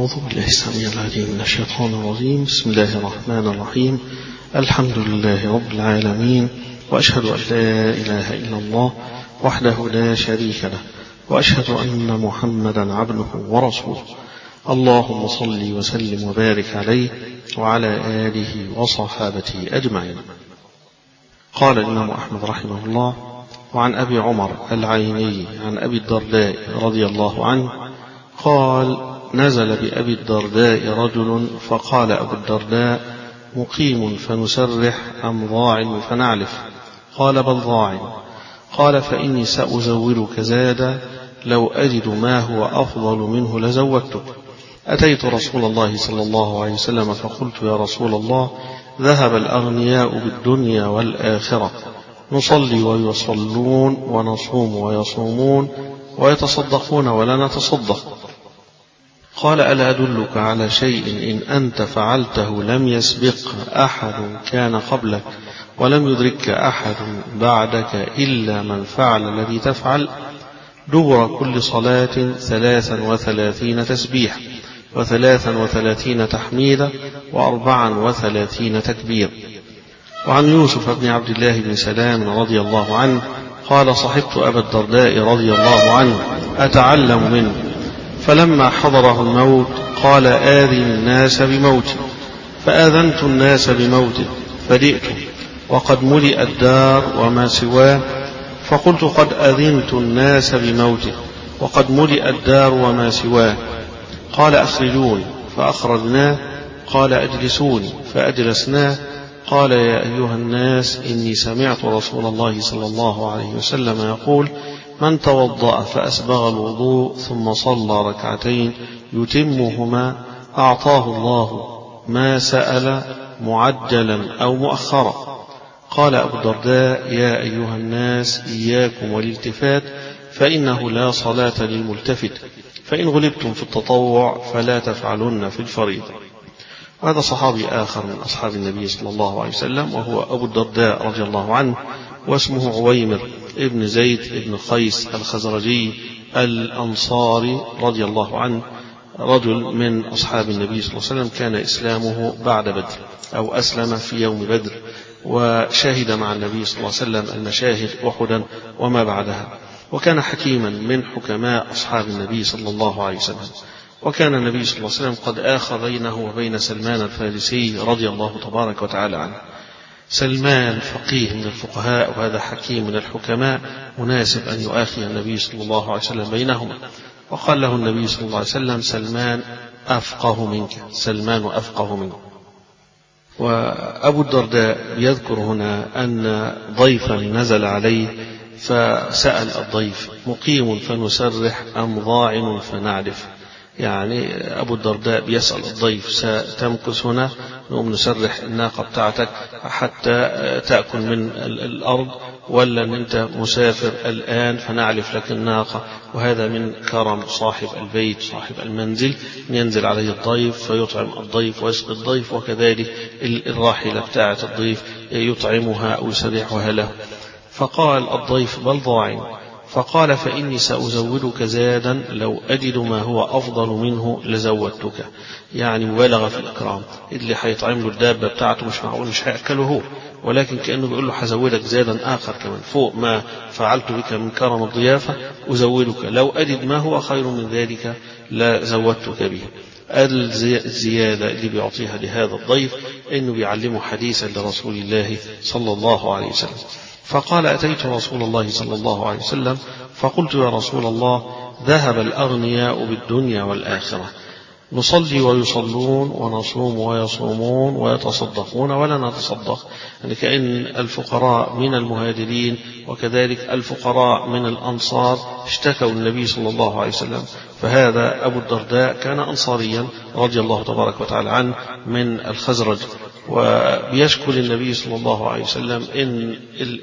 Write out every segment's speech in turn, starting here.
أعوذ بالله السميع العليم من الشيطان الرجيم. بسم الله الرحمن الرحيم. الحمد لله رب العالمين، وأشهد أن لا إله إلا الله وحده لا شريك له، وأشهد أن محمدا عبده ورسوله. اللهم صل وسلم وبارك عليه وعلى آله وصحابته أجمعين. قال الإمام أحمد رحمه الله: وعن أبي عمر العيني عن أبي الدرداء رضي الله عنه قال: نزل بأبي الدرداء رجل فقال أبو الدرداء: مقيم فنسرح أم ضاع فنعلف؟ قال: بل ضاع. قال: فإني سأزودك زادا لو أجد ما هو أفضل منه لزودتك. أتيت رسول الله صلى الله عليه وسلم فقلت: يا رسول الله، ذهب الأغنياء بالدنيا والآخرة، نصلي ويصلون ونصوم ويصومون ويتصدقون ولا نتصدق. قال: ألا أدلك على شيء إن أنت فعلته لم يسبق أحد كان قبلك ولم يدرك أحد بعدك إلا من فعل الذي تفعل؟ دبر كل صلاة 33 تسبيح، 33 تحميدة، 34 تكبير. وعن يوسف بن عبد الله بن سلام رضي الله عنه قال: صحبت أبا الدرداء رضي الله عنه أتعلم منه، فلما حضره الموت قال: آذن الناس بموتي، فآذنت الناس بموته، فجئت وقد ملئ الدار وما سواه، فقلت: قد أذنت الناس بموته وقد ملئ الدار وما سواه. قال: أخرجوني، فأخرجناه. قال: أجلسوني، فأجلسناه. قال: يا أيها الناس، إني سمعت رسول الله صلى الله عليه وسلم يقول: من توضأ فأسبغ الوضوء ثم صلى ركعتين يتمهما أعطاه الله ما سأل معجلا أو مؤخرا. قال أبو الدرداء: يا أيها الناس، إياكم والالتفات، فإنه لا صلاة للملتفت، فإن غلبتم في التطوع فلا تفعلن في الفريضة. وهذا صحابي آخر من أصحاب النبي صلى الله عليه وسلم، وهو أبو الدرداء رضي الله عنه، واسمه عويمر ابن زيد ابن قيس الخزرجي الأنصاري رضي الله عنه، رجل من أصحاب النبي صلى الله عليه وسلم، كان إسلامه بعد بدر، أو أسلم في يوم بدر، وشاهد مع النبي صلى الله عليه وسلم المشاهد أحدا وما بعدها، وكان حكيما من حكماء أصحاب النبي صلى الله عليه وسلم. وكان النبي صلى الله عليه وسلم قد آخى بينه وبين سلمان الفارسي رضي الله تبارك وتعالى عنه. سلمان فقيه من الفقهاء، وهذا حكيم من الحكماء، مناسب أن يؤاخي النبي صلى الله عليه وسلم بينهما. وقال له النبي صلى الله عليه وسلم: سلمان أفقه منك، سلمان أفقه منك. وأبو الدرداء يذكر هنا أن ضيفا نزل عليه فسأل الضيف: مقيم فنسرح أم ضاع فنعرف؟ يعني أبو الدرداء بيسأل الضيف: ستمكث هنا؟ نقوم نسرح الناقة بتاعتك حتى تأكل من الأرض، ولا أن أنت مسافر الآن فنعلف لك الناقة؟ وهذا من كرم صاحب البيت صاحب المنزل، أن ينزل عليه الضيف فيطعم الضيف ويسقي الضيف، وكذلك الراحلة بتاعة الضيف يطعمها أو يسرحها له. فقال الضيف: بل ضاع. فقال: فإني سأزودك زادا لو أجد ما هو أفضل منه لزودتك. يعني مبالغة في الإكرام، اللي هيطعم له الدابة بتاعته مش معقول مش هيأكله هو، ولكن كأنه بيقول له: هزودك زادا آخر كمان فوق ما فعلت بك من كرم الضيافة، أزودك لو أجد ما هو خير من ذلك لزودتك به. الزيادة اللي بيعطيها لهذا الضيف إنه بيعلمه حديثا لرسول الله صلى الله عليه وسلم. فقال: أتيت رسول الله صلى الله عليه وسلم فقلت: يا رسول الله، ذهب الأغنياء بالدنيا والآخرة، نصلي ويصلون ونصوم ويصومون ويتصدقون ولا نتصدق. يعني كأن الفقراء من المهاجرين وكذلك الفقراء من الأنصار اشتكوا النبي صلى الله عليه وسلم. فهذا أبو الدرداء كان أنصاريا رضي الله تبارك وتعالى عنه من الخزرج، وبيشكو النبي صلى الله عليه وسلم إن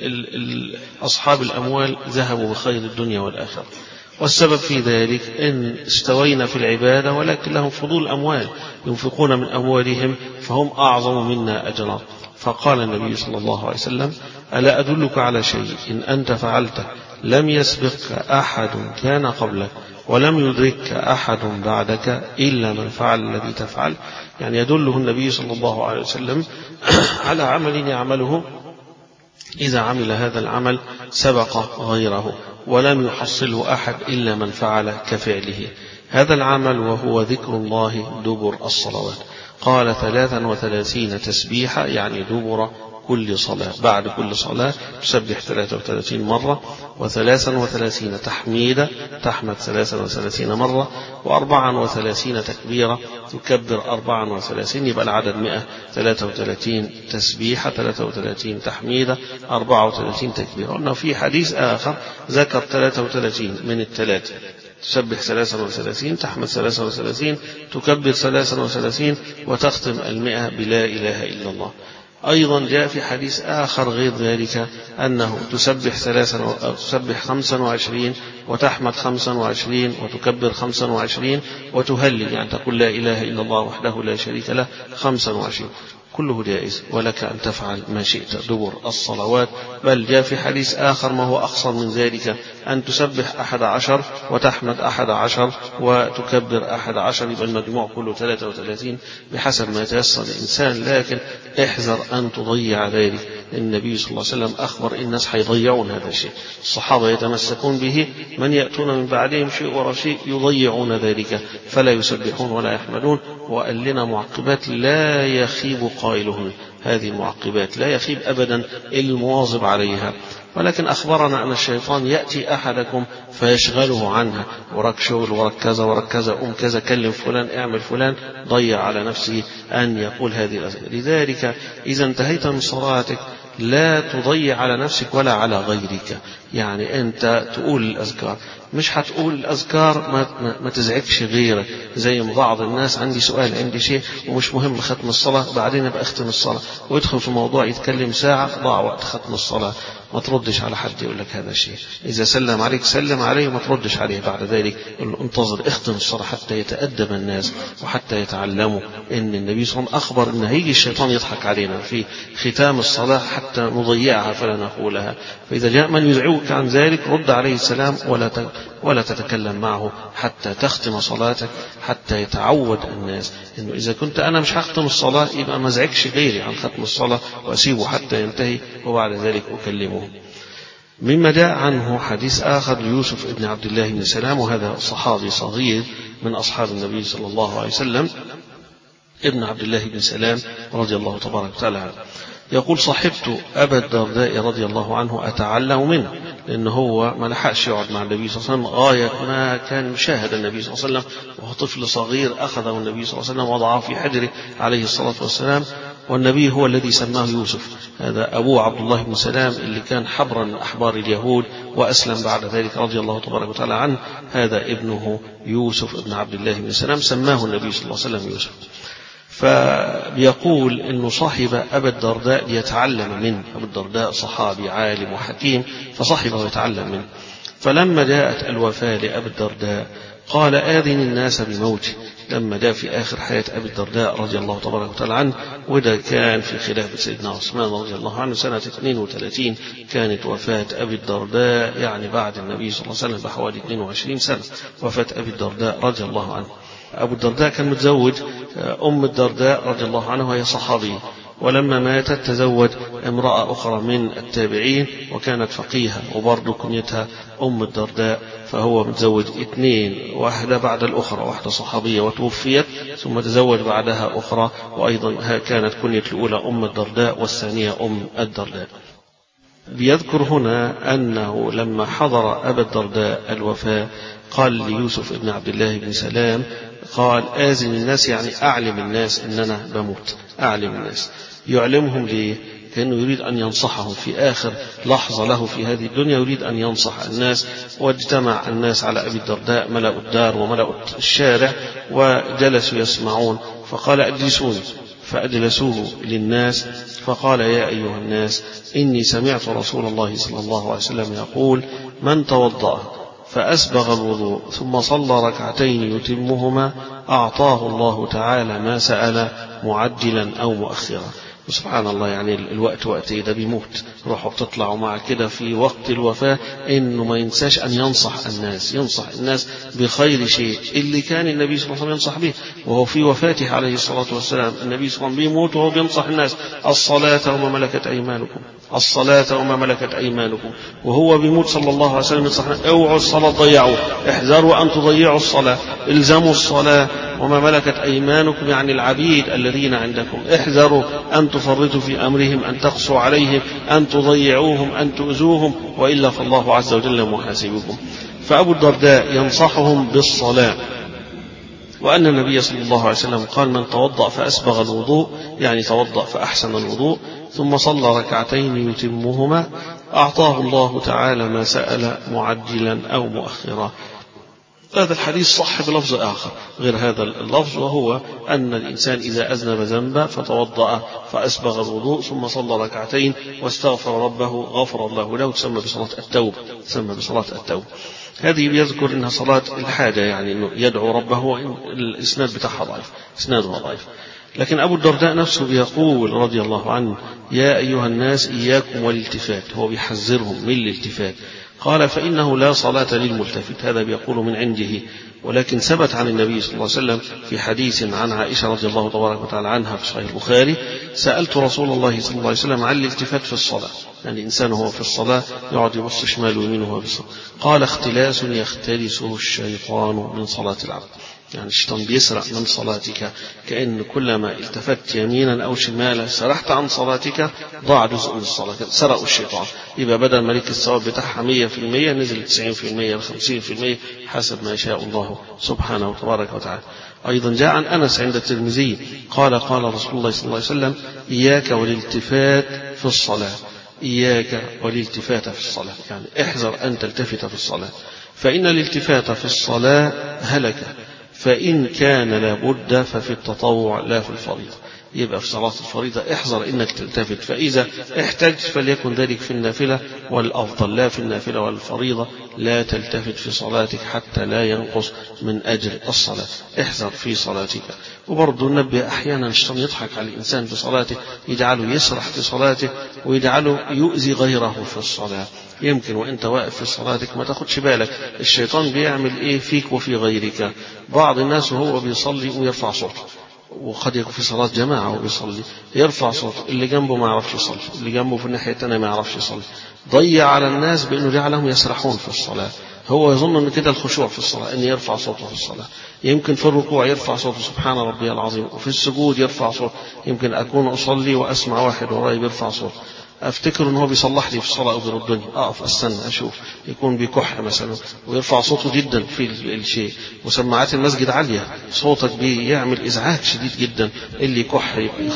أصحاب الأموال ذهبوا بخير الدنيا والآخرة، والسبب في ذلك إن استوينا في العبادة ولكن لهم فضول أموال ينفقون من أموالهم فهم أعظم منا أجرا. فقال النبي صلى الله عليه وسلم: ألا أدلك على شيء إن أنت فعلته لم يسبق أحد كان قبلك ولم يدرك أحد بعدك إلا من فعل الذي تفعل، يعني يدله النبي صلى الله عليه وسلم على عمل يعمله إذا عمل هذا العمل سبق غيره ولم يحصله أحد إلا من فعل كفعله هذا العمل، وهو ذكر الله دبر الصلوات. قال 33 تسبيحة، يعني دبر كل صلاة، بعد كل صلاة تسبح 33 مرة، و33 تحميدة، تحمد 33 مرة، و34 تكبيرة، تكبر 34، يبقى العدد 133 تسبيحة، 33 تحميدة، 34 تكبيرة. قلنا في حديث آخر ذكر 33 من الثلاثة، تسبح 33، تحمد 33، تكبر 33، وتختم 100 بلا إله إلا الله. أيضا جاء في حديث آخر غير ذلك أنه تسبح 25 وتحمد 25 وتكبر 25 وتهلل، يعني تقول لا إله إلا الله وحده لا شريك له 25، كله جائز، ولك أن تفعل ما شئت دبر الصلوات. بل جاء في حديث آخر ما هو أقصر من ذلك، أن تسبح 11 وتحمد 11 وتكبر 11، يبقى المجموع كله 33 بحسب ما يتيسر الإنسان. لكن احذر أن تضيع ذلك، النبي صلى الله عليه وسلم أخبر الناس حيضيعون هذا الشيء، الصحابة يتمسكون به، من يأتون من بعدهم شيء ورا شيء يضيعون ذلك، فلا يسبحون ولا يحمدون. وقال لنا معقبات لا يخيب قائلهن، هذه المعقبات لا يخيب أبدا المواظب عليها. ولكن أخبرنا أن الشيطان يأتي أحدكم فيشغله عنها، وراك شغل وراك كذا وراك كذا، أم كذا، كلم فلان، اعمل فلان، ضيع على نفسه أن يقول هذه الأذكار. لذلك إذا انتهيت من صلاتك لا تضيع على نفسك ولا على غيرك، يعني أنت تقول الأذكار، مش هتقول الأذكار ما تزعجش غيرك، زي ما بعض الناس عندي سؤال، عندي شيء ومش مهم ختم الصلاة، بعدين أبقى أختم الصلاة، ويدخل في موضوع يتكلم ساعة، ضاع وقت ختم الصلاة. ما تردش على حد يقول لك هذا الشيء، إذا سلم عليك سلم عليه وما تردش عليه بعد ذلك، انتظر اختم الصلاة حتى يتأدب الناس وحتى يتعلموا إن النبي صلى الله عليه وسلم أخبر إن هيجي الشيطان يضحك علينا في ختام الصلاة حتى نضيعها فلا نقولها. فإذا جاء من يزعجك عن ذلك رد عليه السلام ولا تتكلم معه حتى تختم صلاتك، حتى يتعود الناس إنه إذا كنت أنا مش هختم الصلاة يبقى ما ازعجش غيري عن ختم الصلاة وأسيبه حتى ينتهي وبعد ذلك أكلمه. مما جاء عنه حديث آخر ليوسف ابن عبد الله بن سلام، وهذا صحابي صغير من أصحاب النبي صلى الله عليه وسلم، ابن عبد الله بن سلام رضي الله تبارك وتعالى عنه، يقول صحبت أبا الدرداء رضي الله عنه أتعلم منه، لأنه هو ما لحقش يقعد مع النبي صلى الله عليه وسلم، غاية ما كان مشاهد النبي صلى الله عليه وسلم وهو طفل صغير، أخذه النبي صلى الله عليه وسلم وضعه في حجره عليه الصلاة والسلام، والنبي هو الذي سماه يوسف. هذا أبوه عبد الله بن سلام اللي كان حبرا من أحبار اليهود وأسلم بعد ذلك رضي الله تبارك وتعالى عنه، هذا ابنه يوسف ابن عبد الله بن سلام سماه النبي صلى الله عليه وسلم يوسف. فبيقول إنه صاحب أبا الدرداء ليتعلم منه، أبو الدرداء صحابي عالم وحكيم فصاحبه ويتعلم منه. فلما جاءت الوفاة لأبي الدرداء قال آذن الناس بموته، لما جاء في آخر حياة أبي الدرداء رضي الله تبارك وتعالى عنه، وده كان في خلافة سيدنا عثمان رضي الله عنه سنة 32 كانت وفاة أبي الدرداء، يعني بعد النبي صلى الله عليه وسلم بحوالي 22 سنة وفاة أبي الدرداء رضي الله عنه. أبو الدرداء كان متزوج أم الدرداء رضي الله عنها وهي صحابية، ولما ماتت تزوج امرأة أخرى من التابعين وكانت فقيهة وبرضه كنيتها أم الدرداء، فهو متزوج 2، واحدة بعد الأخرى، واحدة صحابية وتوفيت ثم تزوج بعدها أخرى، وأيضا كانت كنية الأولى أم الدرداء والثانية أم الدرداء. بيذكر هنا أنه لما حضر أبا الدرداء الوفاة قال ليوسف ابن عبد الله بن سلام، قال آذن الناس، يعني أعلم الناس إن أنا بموت، أعلم الناس. يعلمهم ليه؟ كأنه يريد أن ينصحهم في آخر لحظة له في هذه الدنيا، يريد أن ينصح الناس. واجتمع الناس على أبي الدرداء، ملأوا الدار وملأوا الشارع وجلسوا يسمعون، فقال أجلسوني، فأجلسوه للناس، فقال يا أيها الناس إني سمعت رسول الله صلى الله عليه وسلم يقول من توضأ فأسبغ الوضوء ثم صلى ركعتين يتمهما أعطاه الله تعالى ما سأل معجلا أو مؤخرا. سبحان الله، يعني الوقت وقت إيه؟ ده بيموت، روحه بتطلع مع كده في وقت الوفاة إنه ما ينساش أن ينصح الناس بخير شيء اللي كان النبي صلى الله عليه وسلم ينصح به وهو في وفاته عليه الصلاة والسلام. النبي صلى الله عليه وسلم بيموت وهو بينصح الناس الصلاة وما ملكت أيمانكم، وهو بيموت صلى الله عليه وسلم ينصح اوعوا الصلاة ضيعوا، احذروا أن تضيعوا الصلاة، الزموا الصلاة وما ملكت أيمانكم، يعني العبيد الذين عندكم، احذروا أن تفرطوا في أمرهم، أن تقسوا عليهم، أن تضيعوهم، أن تؤذوهم، وإلا فالله عز وجل محاسبكم. فأبو الدرداء ينصحهم بالصلاة، وأن النبي صلى الله عليه وسلم قال من توضأ فأسبغ الوضوء، يعني توضأ فأحسن الوضوء ثم صلى ركعتين يتمهما أعطاه الله تعالى ما سأل معجلا أو مؤخرا. هذا الحديث صح بلفظ آخر غير هذا اللفظ، وهو أن الإنسان إذا أذنب ذنبا فتوضأ فأسبغ الوضوء ثم صلى ركعتين واستغفر ربه غفر الله له، تسمى بصلاة التوبة. هذه بيذكر أنها صلاة الحاجة، يعني أنه يدعو ربه، وإن الإسناد بتاعها ضعيف، إسنادها ضعيف. لكن أبو الدرداء نفسه بيقول رضي الله عنه يا أيها الناس إياكم والالتفات، هو بيحذرهم من الالتفات. قال فإنه لا صلاة للملتفت، هذا بيقول من عنده، ولكن ثبت عن النبي صلى الله عليه وسلم في حديث عن عائشة رضي الله تبارك وتعالى عنها في صحيح البخاري سألت رسول الله صلى الله عليه وسلم عن الالتفات في الصلاة، يعني الإنسان هو في الصلاة يقعد يبص شمال ويمين وهو بالصلاة. قال اختلاس يختلسه الشيطان من صلاة العبد، يعني الشيطان بيسرق من صلاتك، كأن كلما التفت يمينا أو شمالا سرحت عن صلاتك ضاع جزء من الصلاة، سرقوا الشيطان. يبقى بدل ملك الثواب بتاعها 100% نزل 90% 50% حسب ما يشاء الله سبحانه وتبارك وتعالى. أيضا جاء عن أنس عند الترمذي قال قال رسول الله صلى الله عليه وسلم إياك والالتفات في الصلاة، إياك والالتفات في الصلاة، يعني احذر أن تلتفت في الصلاة، فإن الالتفات في الصلاة هلك، فإن كان لابد ففي التطوع لا في الفريضة. يبقى في صلاة الفريضة احذر إنك تلتفت، فإذا احتجت فليكن ذلك في النافلة، والأفضل لا في النافلة والفريضة لا تلتفت في صلاتك حتى لا ينقص من أجر الصلاة، احذر في صلاتك. وبرضه ننبه أحيانا الشيطان يضحك على الإنسان في صلاته، يجعله يسرح في صلاته ويجعله يؤذي غيره في الصلاة. يمكن وانت واقف في صلاتك ما تاخدش بالك الشيطان بيعمل ايه فيك وفي غيرك. بعض الناس وهو بيصلي ويرفع صوته، وقد يكون في صلاة جماعة وبيصلي يرفع صوته، اللي جنبه ما يعرفش يصلي، اللي جنبه في الناحية الثانية ما يعرفش يصلي، ضيع على الناس بأنه جعلهم يسرحون في الصلاة. هو يظن أن كده الخشوع في الصلاة أن يرفع صوته في الصلاة. يمكن في الركوع يرفع صوته سبحان ربي العظيم، وفي السجود يرفع صوته. يمكن أكون أصلي وأسمع واحد وراي بيرفع صوته، افتكر ان هو بيصلح لي في الصلاه او بيردني، اقف استنى اشوف، يكون بيكح مثلا ويرفع صوته جدا في الشيء، وسماعات المسجد عاليه، صوتك بيعمل ازعاج شديد جدا، اللي يكح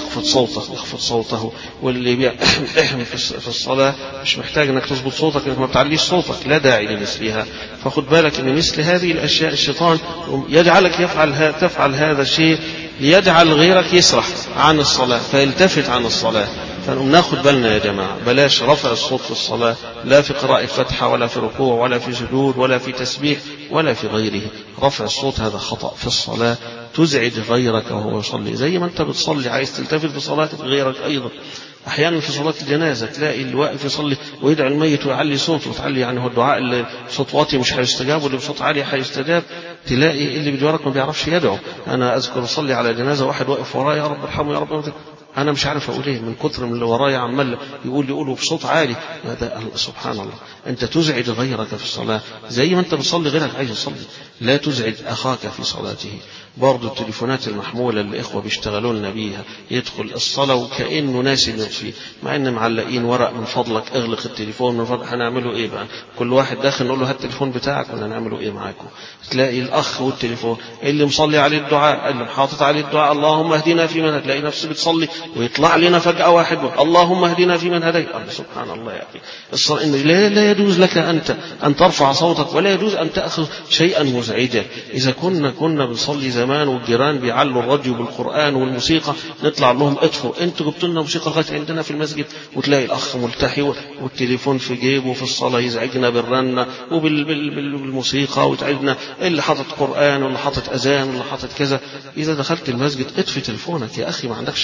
يخفض صوته، واللي بيحم في الصلاه مش محتاج انك تظبط صوتك، انك ما بتعليش صوتك، لا داعي لمثلها. فخد بالك ان مثل هذه الاشياء الشيطان يجعلك تفعل هذا الشيء ليجعل غيرك يسرح عن الصلاه فيلتفت عن الصلاه. فنقوم ناخد بالنا يا جماعة، بلاش رفع الصوت في الصلاة، لا في قراءة فتحة ولا في ركوع ولا في سجود ولا في تسبيح ولا في غيره. رفع الصوت هذا خطأ في الصلاة، تزعج غيرك وهو يصلي، زي ما انت بتصلي عايز تلتفت في صلاتك غيرك أيضا. أحيانا في صلاة الجنازة تلاقي اللي واقف يصلي ويدعي الميت ويعلي صوته وتعلي، يعني هو الدعاء اللي بصوت واطي مش هيستجاب واللي بصوت عالي هيستجاب. تلاقي اللي بجوارك ما بيعرفش يدعو. أنا أذكر أصلي على جنازة واحد واقف ورايا يا رب ارحمه يا رب، أنا مش عارف أقول إيه من كتر من اللي ورايا عمال يقولوا بصوت عالي. هذا سبحان الله، أنت تزعج غيرك في الصلاة زي ما أنت بتصلي غيرك عايز يصلي، لا تزعج أخاك في صلاته. برضو التليفونات المحمولة اللي إخوة بيشتغلوا لنا بيها، يدخل الصلاة وكأنه ناسي نفسه، مع إن معلقين ورق من فضلك اغلق التليفون من فضلك. هنعمله إيه بقى؟ كل واحد داخل نقول له هات التليفون بتاعك ولا نعمله إيه معاكم؟ تلاقي الأخ والتليفون اللي مصلي عليه الدعاء، اللي حاطط عليه الدعاء اللهم اهدنا في من، تلاقي نفسه بتصلي ويطلع لنا فجأة واحد اللهم اهدنا في من هديت. سبحان الله يا أخي، إن لا يجوز لك أنت أن ترفع صوتك، ولا يجوز أن تأخذ شيئا مزعجا. إذا كنا بنصلي زمان والجيران بيعلوا الراديو بالقرآن والموسيقى، نطلع لهم اطفوا انتوا جبتوا لنا موسيقى لغاية عندنا في المسجد، وتلاقي الأخ ملتحي والتليفون في جيبه في الصلاة يزعجنا بالرنة وبالموسيقى ويتعبنا، اللي حاطط قرآن واللي حاطط أذان واللي حاطط كذا. إذا دخلت المسجد اطفي تليفونك يا أخي، ما عندكش 5 دقائق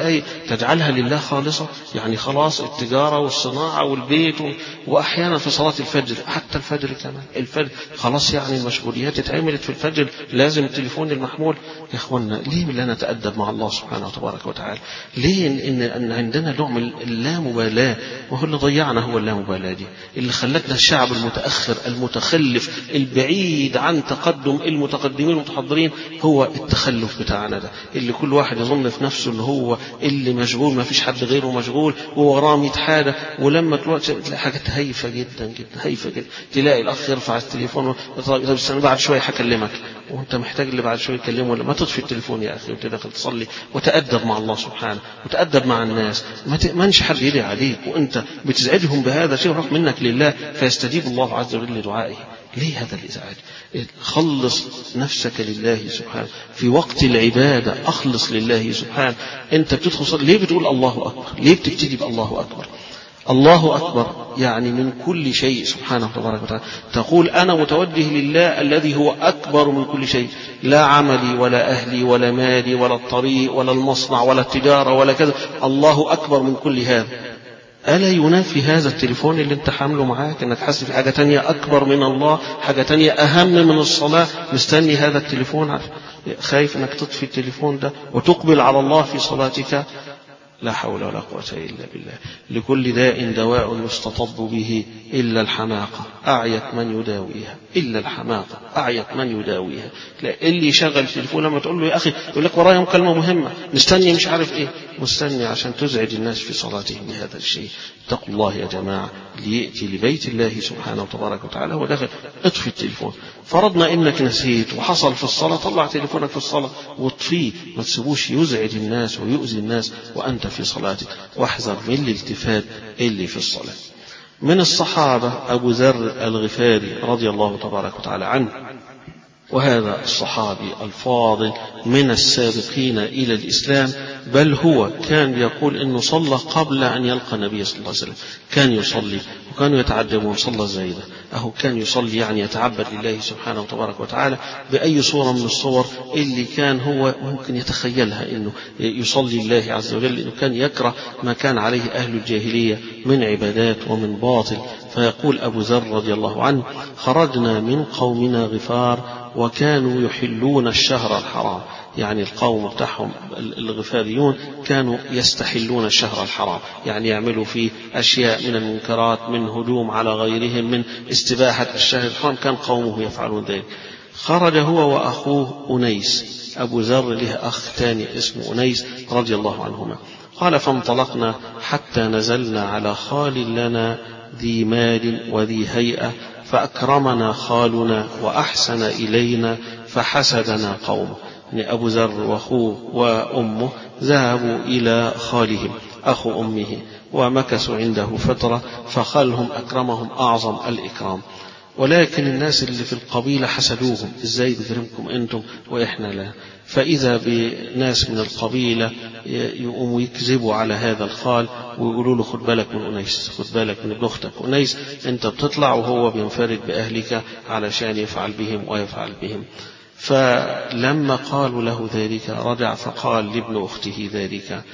دقائق تجعلها لله خالصة، يعني خلاص التجارة والصناعة والبيت وأحيانا في صلاة الفجر، حتى الفجر كمان، الفجر خلاص يعني المشغوليات اتعملت في الفجر، لازم التليفون المحمول. يا إخوانا ليه لا نتأدب مع الله سبحانه وتبارك وتعالى؟ ليه إن عندنا نوع من اللامبالاة؟ وهو اللي ضيعنا، هو اللامبالاة دي اللي خلتنا الشعب المتأخر المتخلف البعيد عن تقدم المتقدمين المتحضرين، هو التخلف بتاعنا ده، اللي كل واحد يظن في نفسه ان هو اللي مشغول، ما فيش حد غيره مشغول ووراه 100 حاجه. ولما تلاقي حاجات هايفه جدا جدا، هايفه جدا. تلاقي الاخ يرفع التليفون، طب استنى بعد شويه هكلمك، وانت محتاج اللي بعد شويه يكلمه. ولا ما تطفي التليفون يا اخي وانت داخل تصلي، وتأدب مع الله سبحانه، وتأدب مع الناس. ما تأمنش حد يدعي عليك وانت بتزعجهم بهذا شيء روح منك لله فيستجيب الله عز وجل لدعائه. ليه هذا الإزعاج؟ خلص نفسك لله سبحانه في وقت العبادة، أخلص لله سبحانه. أنت بتدخل ليه بتقول الله أكبر؟ ليه بتبتدي بالله أكبر؟ الله أكبر يعني من كل شيء سبحانه وتبارك وتعالى. تقول أنا متوجه لله الذي هو أكبر من كل شيء، لا عملي ولا أهلي ولا مالي ولا الطريق ولا المصنع ولا التجارة ولا كذا، الله أكبر من كل هذا. ألا ينافي هذا التليفون اللي انت حامله معاك انك حاسس في حاجة تانية أكبر من الله، حاجة تانية أهم من الصلاة، مستني هذا التليفون، خايف انك تطفي التليفون ده وتقبل على الله في صلاتك؟ لا حول ولا قوة إلا بالله. لكل داء دواء يستطب به إلا الحماقة أعيت من يداويها، إلا الحماقة أعيت من يداويها. لا اللي يشغل التليفون لما تقول له يا أخي يقول لك ورايا مكالمة مهمة، مستني مش عارف إيه، مستني عشان تزعج الناس في صلاتهم بهذا الشيء. اتقوا الله يا جماعة، ليأتي لبيت الله سبحانه وتبارك وتعالى وداخل اطفي التليفون. فرضنا إنك نسيت وحصل في الصلاة، طلع تليفونك في الصلاة واطفيه، ما تسيبوش يزعج الناس ويؤذي الناس وأنت في صلاتك، واحذر من الالتفات اللي في الصلاة. من الصحابة أبو ذر الغفاري رضي الله تبارك وتعالى عنه، وهذا الصحابي الفاضل من السابقين إلى الإسلام، بل هو كان يقول إنه صلى قبل أن يلقى النبي صلى الله عليه وسلم، كان يصلي وكانوا يتعجبون صلى ازاي ده، أهو كان يصلي يعني يتعبد لله سبحانه وتبارك وتعالى بأي صورة من الصور اللي كان هو ممكن يتخيلها، إنه يصلي الله عز وجل، إنه كان يكره ما كان عليه أهل الجاهلية من عبادات ومن باطل. فيقول أبو ذر رضي الله عنه: خرجنا من قومنا غفار وكانوا يحلون الشهر الحرام، يعني القوم بتاعهم الغفاريون كانوا يستحلون الشهر الحرام، يعني يعملوا فيه أشياء من المنكرات، من هجوم على غيرهم، من استباحة الشهر الحرام، كان قومه يفعلون ذلك. خرج هو وأخوه أنيس، أبو ذر له أخ ثاني اسمه أنيس رضي الله عنهما. قال: فانطلقنا حتى نزلنا على خال لنا ذي مال وذي هيئة، فأكرمنا خالنا وأحسن إلينا فحسدنا قومه. يعني أبو ذر وأخوه وأمه ذهبوا إلى خالهم أخو أمه ومكثوا عنده فترة، فخالهم أكرمهم أعظم الإكرام، ولكن الناس اللي في القبيلة حسدوهم، إزاي بكرمكم أنتم وإحنا لا؟ فإذا بناس من القبيلة يقوموا يكذبوا على هذا الخال ويقولوا له: خد بالك من أنيس، خد بالك من ابن أختك أنيس، أنت بتطلع وهو بينفرد بأهلك علشان يفعل بهم ويفعل بهم. فلما قالوا له ذلك رجع فقال لابن أخته ذلك،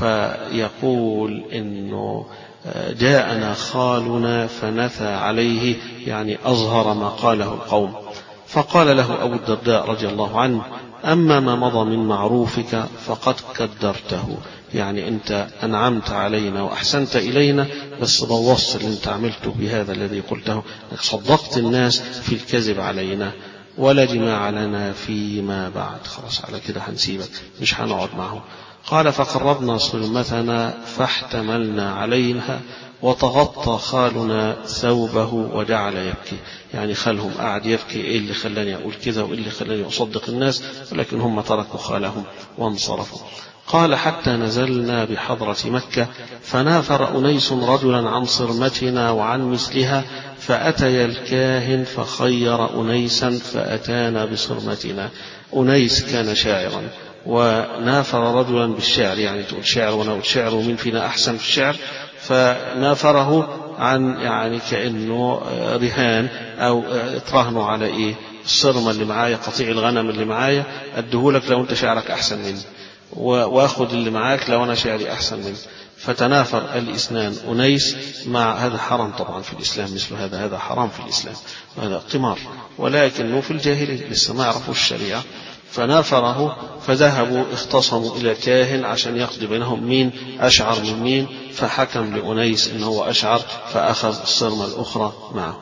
فيقول إنه جاءنا خالنا فنثى عليه، يعني أظهر ما قاله القوم. فقال له أبو الدرداء رضي الله عنه: أما ما مضى من معروفك فقد كدرته، يعني أنت أنعمت علينا وأحسنت إلينا، بس بوظت اللي أنت عملته بهذا الذي قلته، صدقت الناس في الكذب علينا، ولا جماع لنا فيما بعد، خلاص على كده هنسيبك مش هنقعد معه. قال: فقربنا صلمتنا فاحتملنا عليها، وتغطى خالنا ثوبه وجعل يبكي، يعني خالهم قاعد يبكي، إيه اللي خلاني أقول كذا وإيه اللي خلاني أصدق الناس، ولكن هم تركوا خالهم وانصرفوا. قال: حتى نزلنا بحضرة مكة، فنافر أنيس رجلا عن صرمتنا وعن مثلها، فأتي الكاهن فخير أنيسا فأتانا بصرمتنا. أنيس كان شاعرا ونافر رجلا بالشعر، يعني تقول شعر وانا اقول شعر ومين فينا احسن في الشعر، فنافره عن يعني كأنه رهان او تراهنوا على ايه، الصرمة اللي معايا، قطيع الغنم اللي معايا اديهولك لو انت شعرك احسن مني. وأخذ اللي معاك لو أنا شعري أحسن منه. فتنافر الاثنان. أنيس مع هذا حرام طبعا في الإسلام، مثل هذا حرام في الإسلام، هذا قمار، ولكنه في الجاهلية لسه ما يعرفوا الشريعة. فنافره، فذهبوا اختصموا إلى كاهن عشان يقضي بينهم مين أشعر من مين، فحكم لأنيس إنه هو أشعر، فأخذ الصرمة الأخرى معه.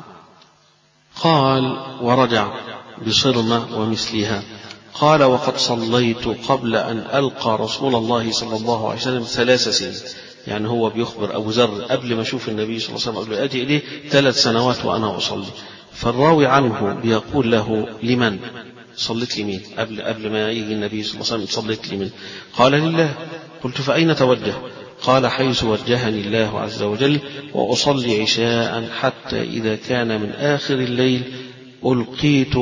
قال: ورجع بصرمة ومثلها. قال: وقد صليت قبل أن ألقى رسول الله صلى الله عليه وسلم 3 سنين. يعني هو بيخبر أبو ذر قبل ما أشوف النبي صلى الله عليه وسلم، قبل أجي إليه 3 سنوات وأنا أصلي. فالراوي عنه بيقول له: لمن صليت لمين قبل ما يجي النبي صلى الله عليه وسلم صليت لمن؟ قال: لله. قلت: فأين توجه؟ قال: حيث وجهني الله عز وجل، وأصلي عشاء حتى إذا كان من آخر الليل ألقيت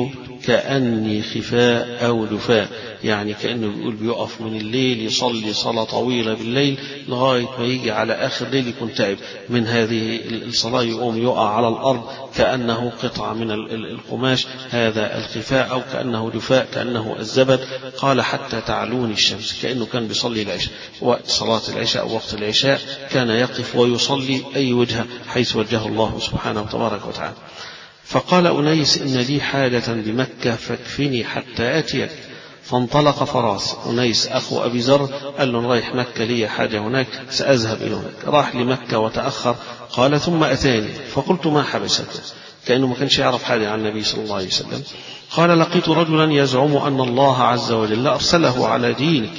كأني خفاء أو دفاء. يعني كأنه بيقول بيقف من الليل يصلي صلاة طويلة بالليل لغاية ما يجي على آخر الليل يكون تعب من هذه الصلاة، يقوم يقع على الأرض كأنه قطعة من القماش، هذا الخفاء، أو كأنه دفاء، كأنه الزبد. قال: حتى تعلوني الشمس. كأنه كان بيصلي العشاء، وقت صلاة العشاء أو وقت العشاء كان يقف ويصلي أي وجهة حيث وجهه الله سبحانه وتبارك وتعالى. فقال أنيس: إن لي حاجة بمكة فاكفني حتى أتيك. فانطلق فراس. أنيس أخو أبي ذر قال له: رايح مكة، لي حاجة هناك سأذهب إلى هناك. راح لمكة وتأخر. قال: ثم أتاني فقلت: ما حبسك؟ كأنه ما كانش يعرف حاجة عن النبي صلى الله عليه وسلم. قال: لقيت رجلا يزعم أن الله عز وجل أرسله على دينك.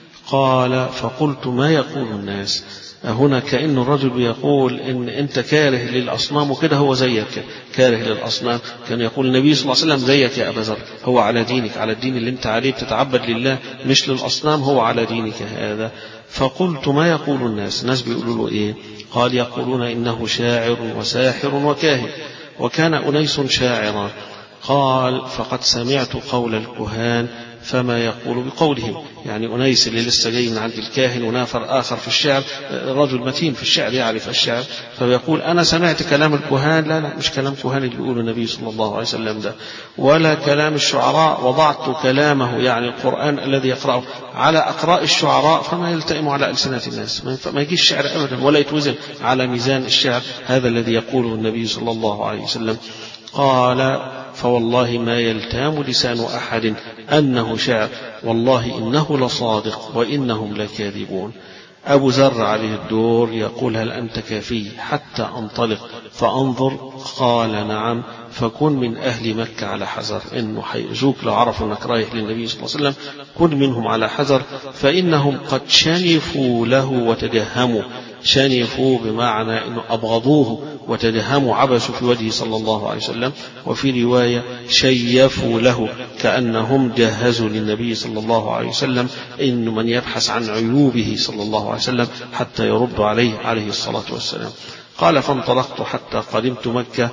قال: فقلت: ما يقول الناس؟ هنا كأن الرجل بيقول إن أنت كاره للأصنام وكده، هو زيك كاره للأصنام. كان يقول النبي صلى الله عليه وسلم: زيك يا أبا ذر، هو على دينك، على الدين اللي أنت عليه بتتعبد لله مش للأصنام، هو على دينك هذا. فقلت: ما يقول الناس؟ الناس بيقولوا له إيه؟ قال: يقولون إنه شاعر وساحر وكاهن. وكان أنيس شاعرا. قال: فقد سمعت قول الكهان فما يقول بقولهم. يعني أنيس اللي لسه جاي من عند الكاهن ونافر آخر في الشعر، رجل متين في الشعر يعرف الشعر، فيقول: أنا سمعت كلام الكهان. لا مش كلام كهان اللي بيقوله النبي صلى الله عليه وسلم ده، ولا كلام الشعراء. وضعت كلامه يعني القرآن الذي يقرأه على أقراء الشعراء فما يلتئم على ألسنة الناس، ما يجيش الشعر أبدا ولا يتوزن على ميزان الشعر، هذا الذي يقوله النبي صلى الله عليه وسلم. قال: فوالله ما يلتام لسان أحد أنه شعر، والله إنه لصادق وإنهم لكاذبون. أبو ذر عليه الدور يقول: هل أنت كافي حتى أنطلق فأنظر؟ قال: نعم. فكن من أهل مكة على حذر، إنه حيؤذوك لو عرفوا أنك رايح للنبي صلى الله عليه وسلم، كن منهم على حذر، فإنهم قد شنفوا له وتجهموا. شنفوا بمعنى أنه أبغضوه وتجهموا، عبسوا في وجهه صلى الله عليه وسلم. وفي رواية شيفوا له، كأنهم جهزوا للنبي صلى الله عليه وسلم إن من يبحث عن عيوبه صلى الله عليه وسلم حتى يرد عليه الصلاة والسلام. قال: فانطلقت حتى قدمت مكة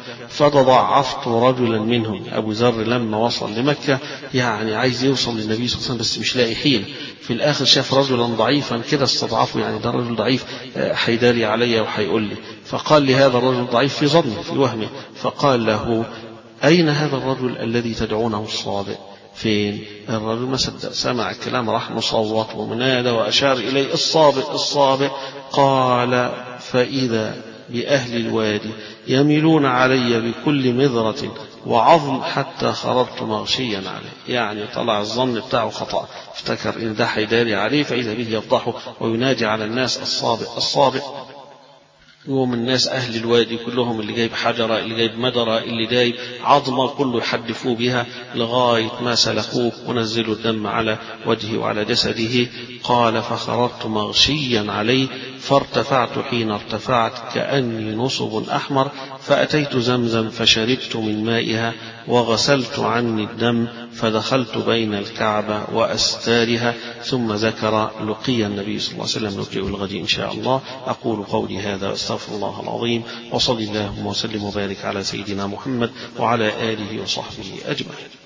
فتضعفت رجلا منهم. أبو ذر لما وصل لمكة يعني عايز يوصل للنبي صلى الله عليه وسلم بس مش لاقي حيل، في الآخر شاف رجلا ضعيفا كده استضعفه، يعني ده رجل ضعيف حيداري علي وحيقول لي. فقال لهذا الرجل الضعيف في ظنه في وهمه، فقال له: أين هذا الرجل الذي تدعونه الصابئ؟ فين؟ الرجل ما صدق، سمع الكلام راح مصوت ومنادى وأشار إليه: الصابئ الصابئ. قال: فإذا بأهل الوادي يميلون علي بكل مذرة وعظم حتى خرجت مغشيا عليه. يعني طلع الظن بتاعه خطأ، افتكر إن ده حيداري عليه، فإذا به يفضحه وينادي على الناس: الصابئ الصابئ. يوم الناس أهل الوادي كلهم، اللي جايب حجرة، اللي جايب مدرة، اللي جايب عظمة، كله يحدفوه بها لغاية ما سلخوه ونزلوا الدم على وجهه وعلى جسده. قال: فخرجت مغشيا عليه، فارتفعت حين ارتفعت كأني نصب أحمر، فأتيت زمزم فشربت من مائها وغسلت عني الدم، فدخلت بين الكعبة وأستارها. ثم ذكر لقي النبي صلى الله عليه وسلم لقيه الغد إن شاء الله. أقول قولي هذا أستغفر الله العظيم، وصلى اللهم وسلم وبارك على سيدنا محمد وعلى آله وصحبه أجمعين.